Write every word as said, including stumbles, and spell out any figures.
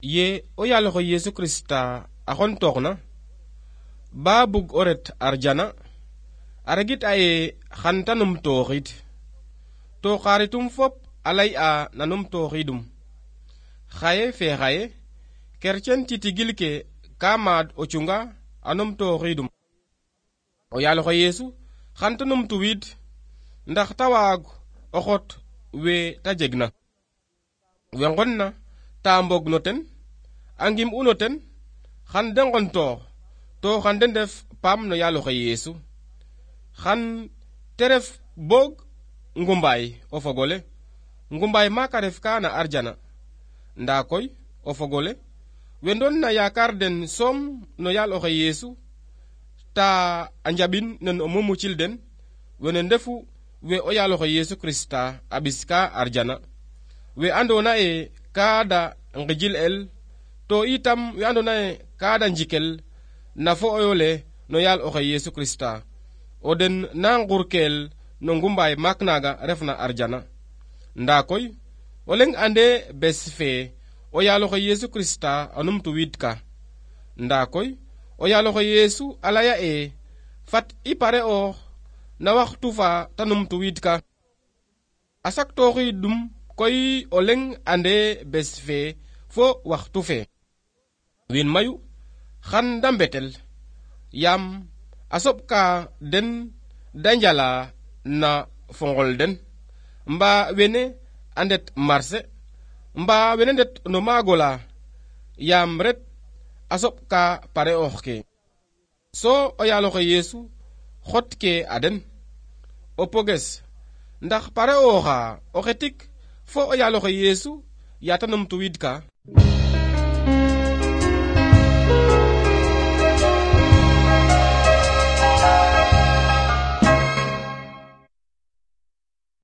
ye o yaloxo Yesu Krista axon toxna ba bug o ret arjana a regit aye xantanum toxid to xaritum fop alay a nanum toxidum xaye fe xaye kercen titigil ke ka maad o cunga anum toxidum o yaloxo Yesu xantanum tuwid ndax ta waag o xot we ta jegna we ngonna ta mbog no ten angim uno ten xan de ngon to to xan de ndef pam no yaloxe Yesu xan teref bog ngumbay o fogole ngumbay maka ref ka na arjana nda koy o fogole we ndon na yakar den som no yaloxe Yesu ta anjabin nen o mumucil den wene ndefu we o yaloxe Yesu Krista abiska arjana we andona e kada ngijil el to itam we andona e kada njikel na fo oyole no yal oxe Yesu Krista oden na ngurkel no ngumbay maknaga refna arjana nda koy oleng ande bes fe o yal oxe Yesu Krista anum tu widka nda koy o yal oxe Yesu alaya e fat ipare o na waxtu fa tanum tu widka asak toxi dum koy oleng ande bes fe fo waxtu fe win mayu xan dambetel yam asop ka den danjala na fongol den mba wene andet marse mba wene ndet no magola yam ret asop ka pare oxke so o yaloxe Yesu xot ke aden o poges ndax pare oxa o xetik fo o yaloxe Yesu yatanum tuwid ka